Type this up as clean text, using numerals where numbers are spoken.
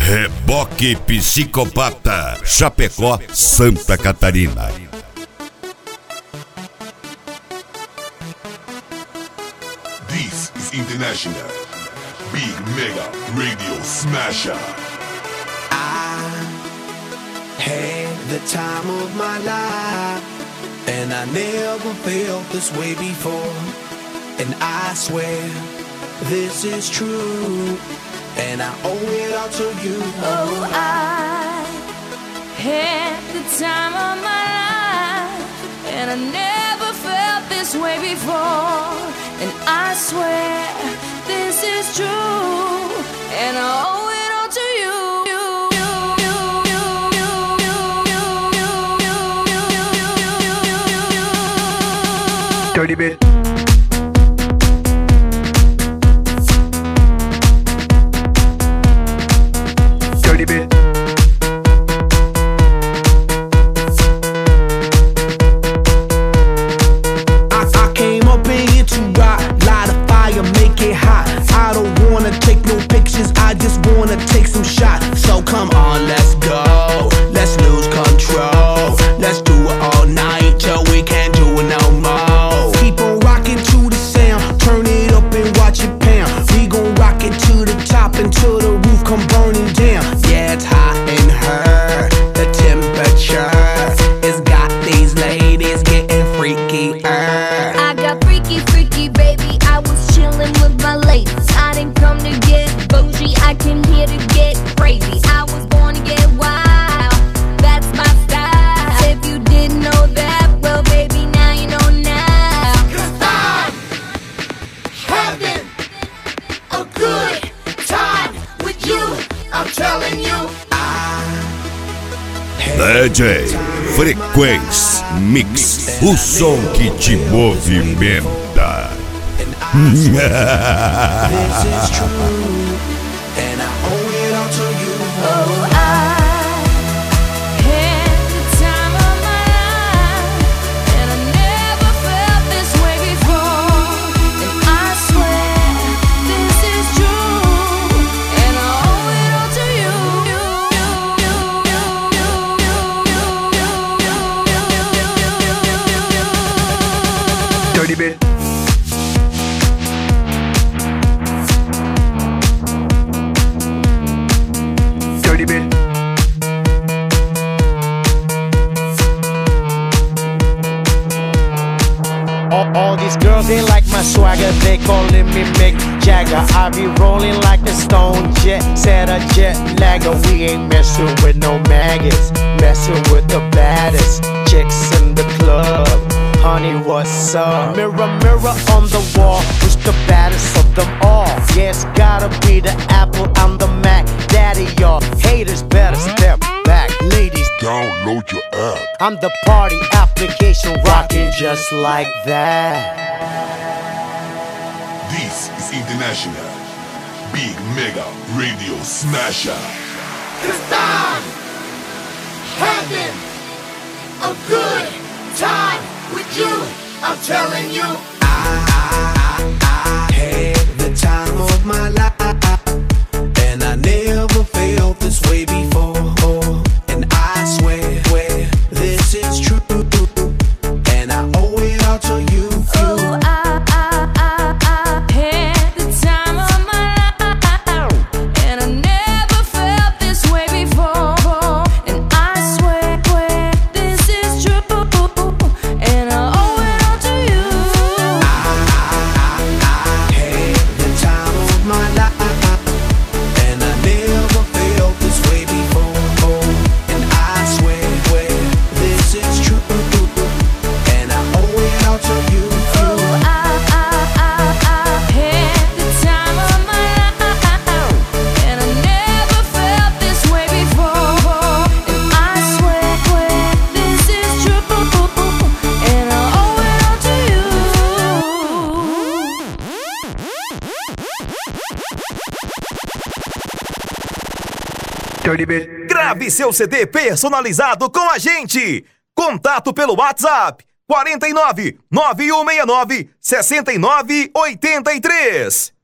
Reboque Psicopata, Chapecó, Santa Catarina. This is International Big Mega Radio Smasher. I had the time of my life, and I never felt this way before. And I swear this is true, and I owe it all to you. Oh, I had the time of my life, and I never felt this way before. And I swear this is true, and I owe it all to you. Dirty bit. Dirty bit. I came up in here to rock, light a fire, make it hot. I don't wanna take no pictures, I just wanna take some shots. So come on, let's go, let's lose control. Let's do it all night till we can't do it no more. Keep on rocking to the sound, turn it up and watch it pound. We gon' rock it to the top until the roof come burning down. Yeah, it's hot in her, the temperature has got these ladies getting freaky. I got freaky, freaky, baby. I was chillin' with my ladies. I didn't come to get bougie, I came here to get crazy. I was born to get wild, that's my style. If you didn't know that, well, baby, now you know now. 'Cause I'm having a good time with you, I'm telling you. DJ Frequência Mix, o som que te movimenta. This is true, and I owe it all to you. Oh, I had the time of my life, and I never felt this way before. And I swear this is true, and I owe it all to you. Dirty bit. Dirty bit. All these girls, they like my swagger, they calling me Mick Jagger. I be rolling like a stone jet, set a jet lagger. We ain't messing with no maggots, messing with the baddest chicks in the club. Honey, what's up? Mirror, mirror on the wall, who's the baddest of them all? Yeah, it's gotta be the Apple, I'm the Mac. Daddy, y'all haters better step back. Ladies, Download your app. I'm the party application rocking just like that. This is International Big Mega Radio Smasher. 'Cause I'm having a good time with you, I'm telling you. I had the time of my life, and I never felt this way before. And I swear this is true, and I owe it all to you. Oh, I had the time of my life, and I never felt this way before. And I swear this is true, and I owe it all to you. I had the time of my life, and I never felt this way before. And I swear this is true, and I owe it all to you. Oh, I had the time of my life, and I never felt this way before. And I swear this is true, and I owe it all to you. Dirty bit. Grave seu CD personalizado com a gente. Contato pelo WhatsApp 49 9169 6983.